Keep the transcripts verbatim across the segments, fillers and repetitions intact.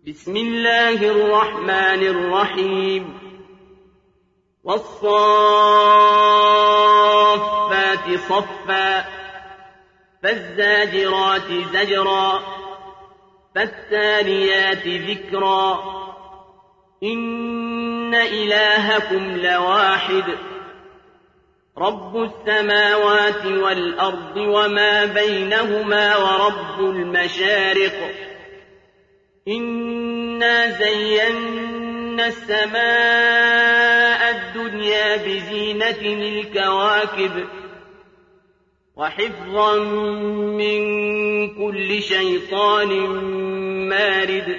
بسم الله الرحمن الرحيم والصافات صفا فالزاجرات زجرا فالتاليات ذكرا إن إلهكم لواحد رب السماوات والأرض وما بينهما ورب المشارق إنا زينا السماء الدنيا بزينة الكواكب وحفظا من كل شيطان مارد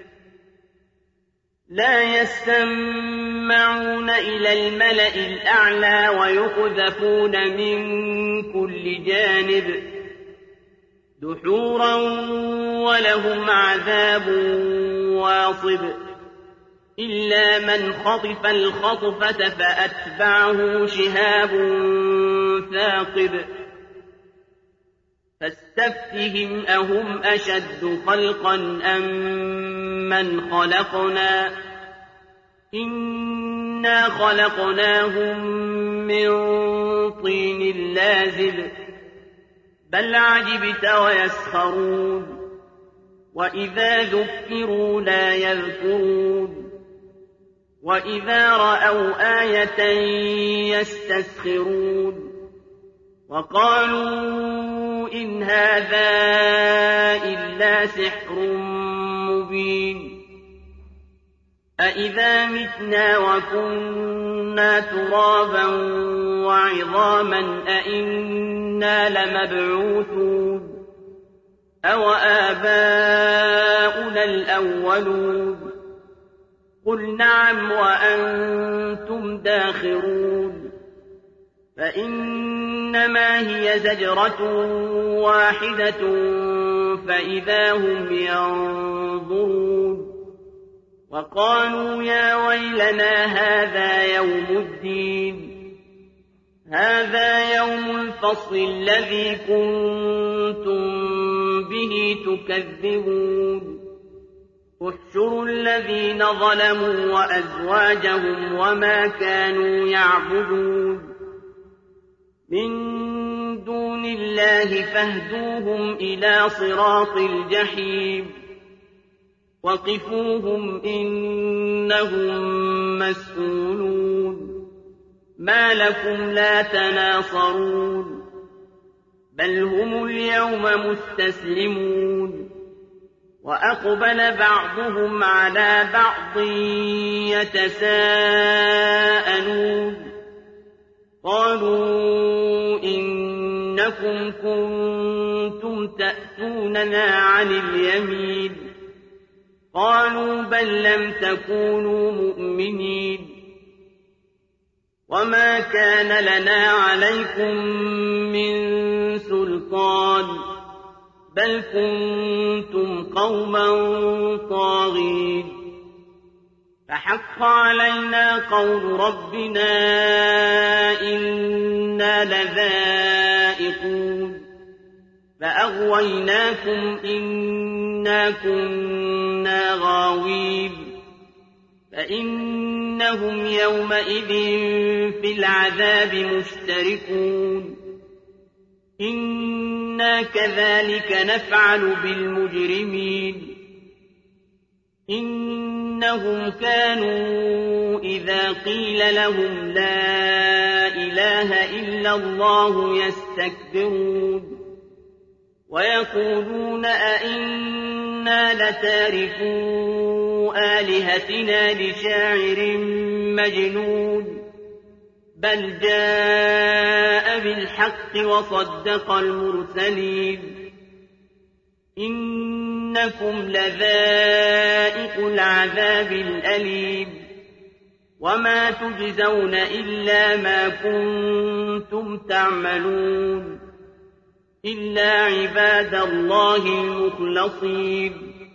لا يستمعون إلى الملأ الأعلى ويقذفون من كل جانب دحورا ولهم عذاب واصب إلا من خطف الخطفة فأتبعه شهاب ثاقب فاستفتهم أهم أشد خلقا أم من خلقنا إنا خلقناهم من طين لازب بل عجبت ويسخرون وإذا ذكروا لا يذكرون وإذا رأوا آية يستسخرون وقالوا إن هذا إلا سحر مبين أإذا متنا وكنا ترابا وعظاما أإنا لمبعوثون أو آباؤنا الأولون قل نعم وأنتم داخرون فإنما هي زجرة واحدة فإذا هم ينظرون وقالوا يا ويلنا هذا يوم الدين هذا يوم الفصل الذي كنتم به تكذبون احشروا الذين ظلموا وأزواجهم وما كانوا يعبدون من دون الله فاهدوهم إلى صراط الجحيم وقفوهم إنهم مسئولون ما لكم لا تناصرون بل هم اليوم مستسلمون وأقبل بعضهم على بعض يتساءلون قالوا إنكم كنتم تأتوننا عن اليمين قالوا بل لم تكونوا مؤمنين وما كان لنا عليكم من سلطان بل كنتم قوما طاغين فحق علينا قول ربنا إنا لذائقون فأغويناكم إنا كنا غاوين فإنهم يومئذ في العذاب مشتركون إنا كذلك نفعل بالمجرمين إنهم كانوا إذا قيل لهم لا إله إلا الله يستكبرون ويقولون أئنا لتاركو آلهتنا لشاعر مجنون بل جاء بالحق وصدق المرسلين إنكم لذائق العذاب الأليم وما تجزون إلا ما كنتم تعملون إلا عباد الله المخلصين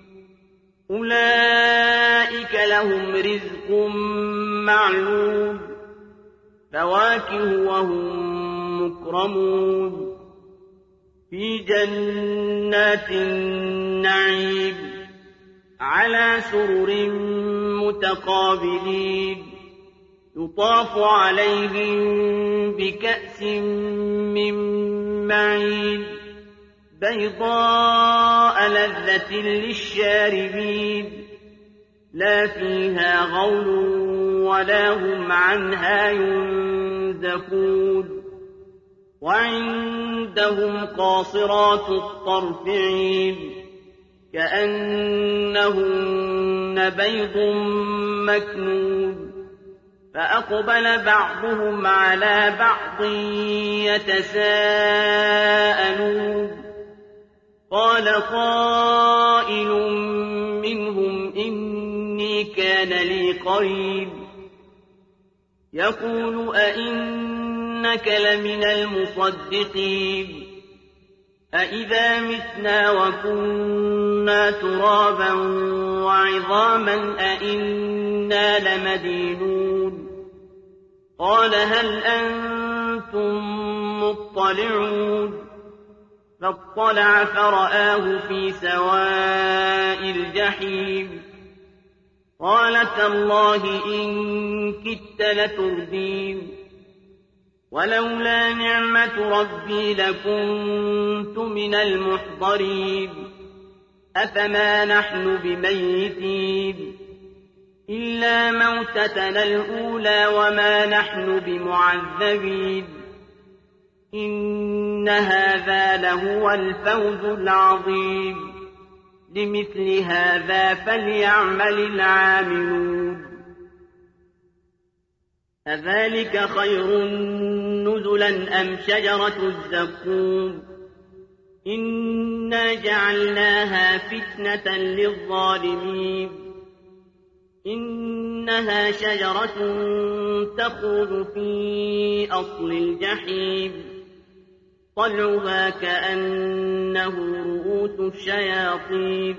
أولئك لهم رزق معلوم فواكه وهم مكرمون في جنات النعيم على سرر متقابلين يطاف عليهم بكأس من معين بيضاء لذة للشاربين لا فيها غول ولا هم عنها ينزفون وعندهم قاصرات الطرف عين كأنهن بيض مكنون فأقبل بعضهم على بعض يتساءلون قال قائل منهم إني كان لي قريب يقول أئنك لمن المصدقين أئذا متنا وكنا ترابا وعظاما أئنا لمدينون قال هل أنتم مطلعون فاطلع فرآه في سواء الجحيم قال تالله إن كدت لتردين ولولا نعمة ربي لكنت من المحضرين أفما نحن بميتين إلا موتتنا الأولى وما نحن بمعذبين إن هذا لهو الفوز العظيم لمثل هذا فليعمل العاملون أذلك خير نزلا أم شجرة الزقوم إنا جعلناها فتنة للظالمين إنها شجرة تخرج في أصل الجحيم طلعها كأنه رؤوس الشياطين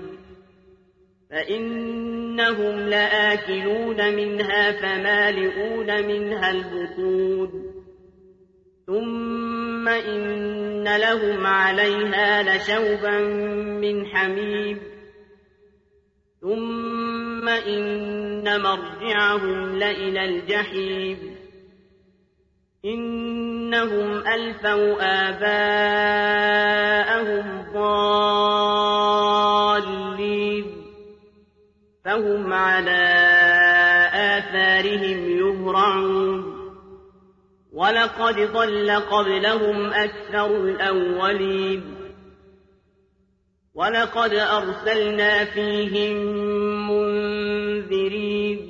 فإنهم لآكلون منها فمالئون منها البطون ثم إن لهم عليها لشوبا من حميم ثم إن مرجعهم لإلى الجحيم إنهم ألفوا آباءهم ضالين فهم على آثارهم يهرعون ولقد ضل قبلهم أكثر الأولين ولقد أرسلنا فيهم منذرين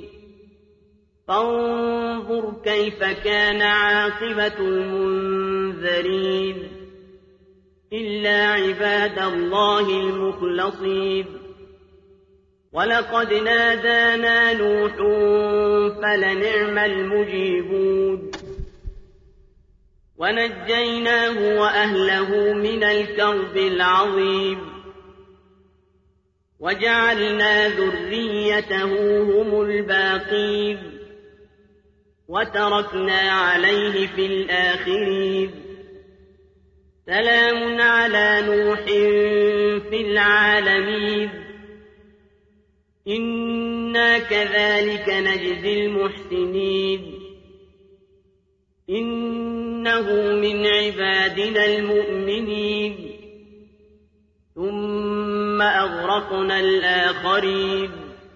فانظر كيف كان عاقبة المنذرين إلا عباد الله المخلصين ولقد نادانا نوح فلنعم المجيبون ونجيناه وأهله من الكرب العظيم وجعلنا ذريته هم الباقين وتركنا عليه في الآخرين سلام على نوح في العالمين إنا كذلك نجزي المحسنين إنه من عبادنا المؤمنين ثم أغرقنا الآخرين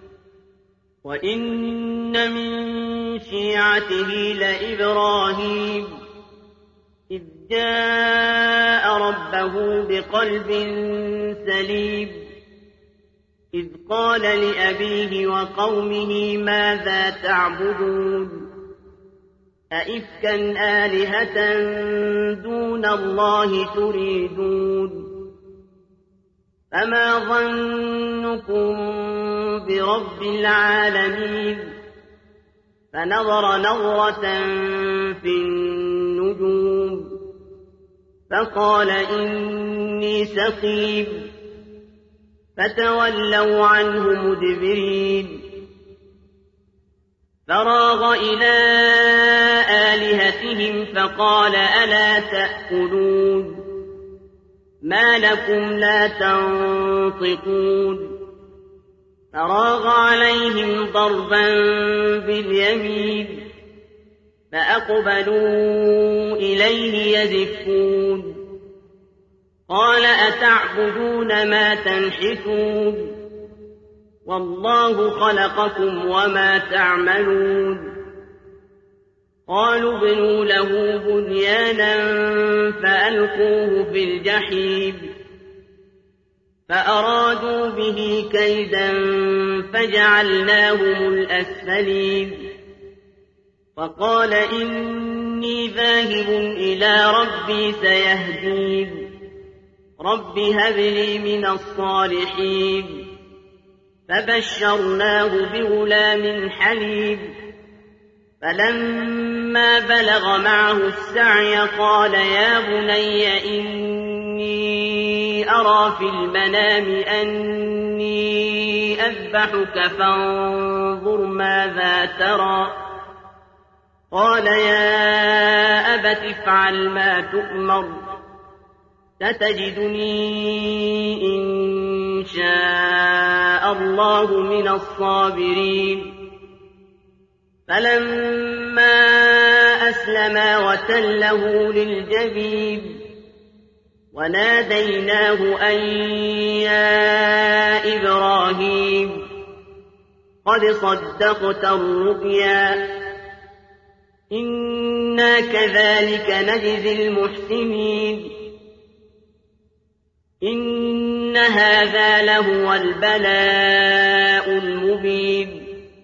وإن من شيعته لإبراهيم إذ جاء ربه بقلب سليم إذ قال لأبيه وقومه ماذا تعبدون أئفكا آلهة دون الله تريدون فما ظنكم برب العالمين فنظر نظرة في النجوم فقال إني سقيم فتولوا عنه مدبرين فراغ إلى آلهتهم فقال ألا تأكلون ما لكم لا تنطقون فراغ عليهم ضربا باليمين فأقبلوا إليه يزفون قال أتعبدون ما تنحتون والله خلقكم وما تعملون قالوا ابنوا له بنيانا فألقوه في الجحيم فأرادوا به كيدا فجعلناهم الأسفلين فقال إني ذاهب إلى ربي سيهدين رب هب لي من الصالحين فبشرناه بغلام حليم فلما بلغ معه السعي قال يا بني إني أرى في المنام أني أذبحك فانظر ماذا ترى قال يا أبت افعل ما تؤمر ستجدني إن شاء الله من الصابرين فلما أسلما وتله للجبين وناديناه أن يا إبراهيم قد صدقت الرؤيا إنا كذلك نجزي المحسنين إن هذا لهو البلاء المبين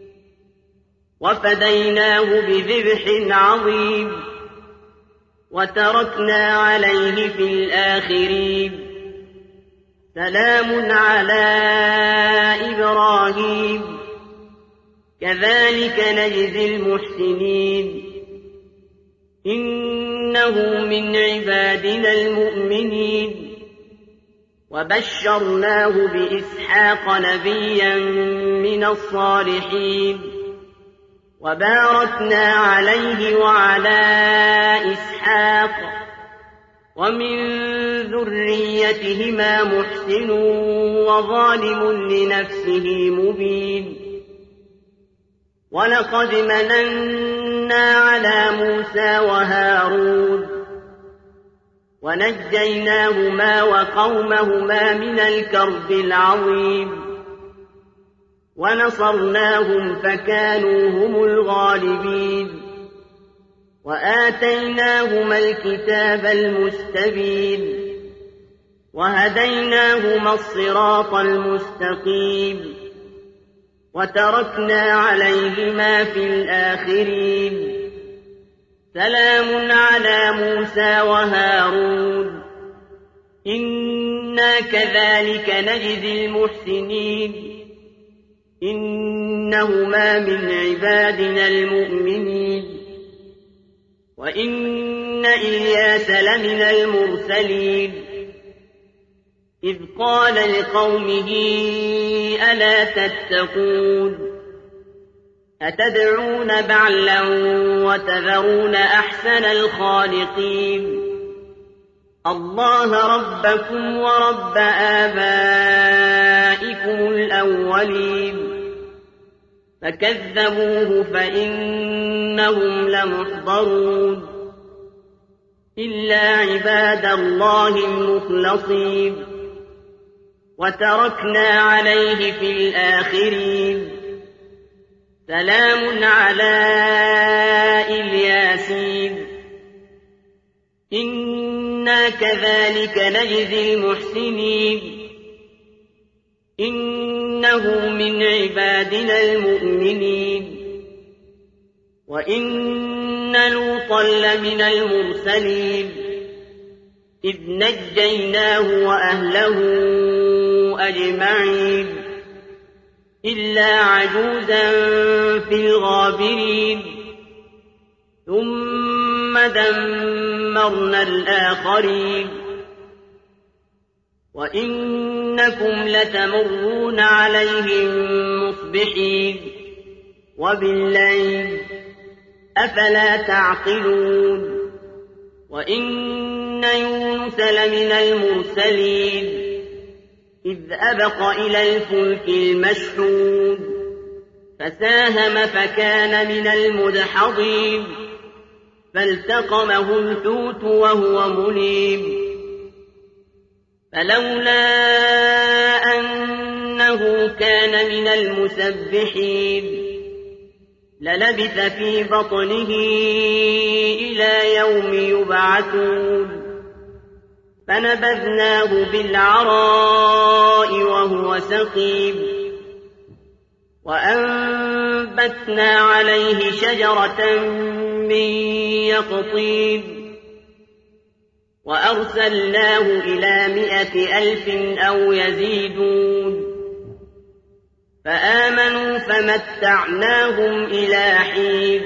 وفديناه بذبح عظيم وتركنا عليه في الآخرين سلام على إبراهيم كذلك نجزي المحسنين إنه من عبادنا المؤمنين وبشرناه بإسحاق نبيا من الصالحين وباركنا عليه وعلى إسحاق ومن ذريتهما محسن وظالم لنفسه مبين ولقد مننا على موسى وهارون ونجيناهما وقومهما من الكرب العظيم ونصرناهم فكانوا هم الغالبين وآتيناهما الكتاب المستبين وهديناهما الصراط المستقيم وتركنا عليهما في الآخرين سلام على موسى وهارون إنا كذلك نجزي المحسنين إنهما من عبادنا المؤمنين وإن إلياس لمن المرسلين إذ قال لقومه ألا تتقون أتدعون بعلا وتذرون أحسن الخالقين الله ربكم ورب آبائكم الأولين فكذبوه فإنهم لمحضرون إلا عباد الله المخلصين وتركنا عليه في الآخرين سلام على الياسين إنا كذلك نجزي المحسنين إنه من عبادنا المؤمنين وإن لوطا لمن المرسلين إذ نجيناه وأهله أجمعين إلا عجوزا في الغابرين ثم دمرنا الآخرين وإنكم لتمرون عليهم مصبحين وبالليل أفلا تعقلون وإن يونس لمن المرسلين إذ أبق إلى الفلك المشحون فساهم فكان من المدحضين فالتقمه الحوت وهو مليم فلولا أنه كان من المسبحين للبث في بطنه إلى يوم يبعثون فنبذناه بالعراء وهو سقيم وأنبتنا عليه شجرة من يقطين وأرسلناه إلى مائة ألف أو يزيدون فآمنوا فمتعناهم إلى حين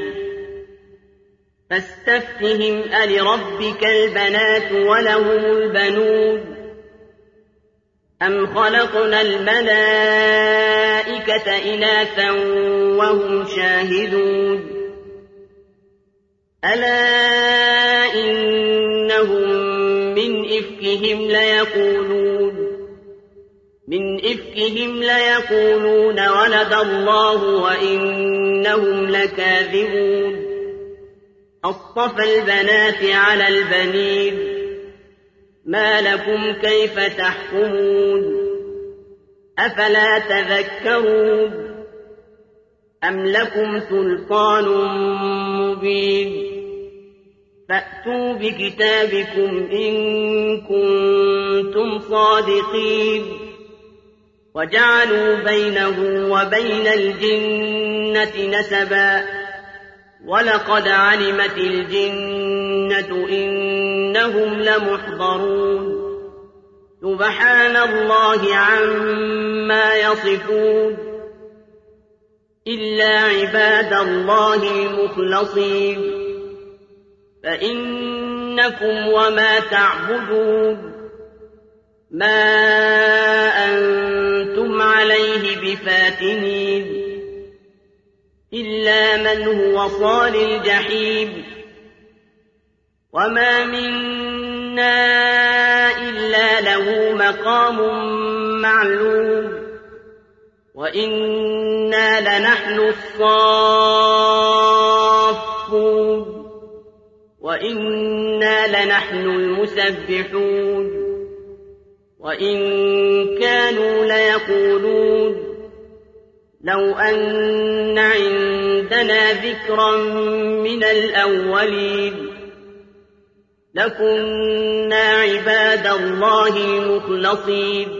فاستفتهم ألربك البنات ولهم البنون أم خلقنا الملائكة إناثا وهم شاهدون ألا إنهم من إفكهم ليقولون من إفكهم ليقولون ولد الله وإنهم لكاذبون أصطفى البنات على البنين ما لكم كيف تحكمون أفلا تذكرون أم لكم سلطان مبين فأتوا بكتابكم إن كنتم صادقين وجعلوا بينه وبين الجنة نسبا ولقد علمت الجنة إنهم لمحضرون سبحان الله عما يصفون إلا عباد الله المخلصين فإنكم وما تعبدون ما أنتم عليه بفاتنين إلا من هو صال الجحيم وما منا إلا له مقام معلوم وإنا لنحن الصافون وإنا لنحن المسبحون وإن كانوا ليقولون لو أن عندنا ذكرا من الأولين لكنا عباد الله المخلصين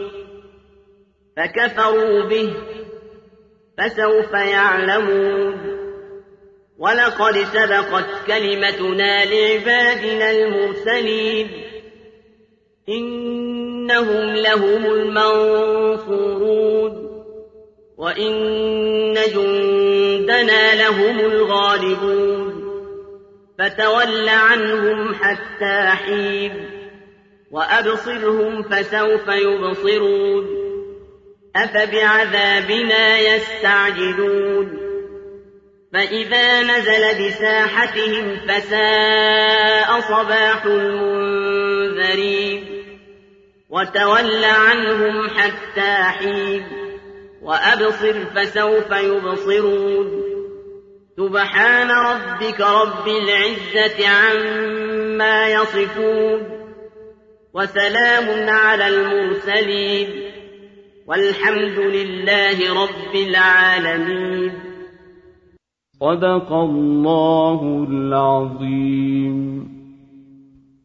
فكفروا به فسوف يعلمون ولقد سبقت كلمتنا لعبادنا المرسلين إنهم لهم المنصورون وإن جندنا لهم الغالبون فتول عنهم حتى حين وأبصرهم فسوف يبصرون أفبعذابنا يستعجلون فإذا نزل بساحتهم فساء صباح المنذرين وتول عنهم حتى حين وأبصر فسوف يبصرون سبحان ربك رب العزة عما يصفون وسلام على المرسلين والحمد لله رب العالمين. صدق الله العظيم.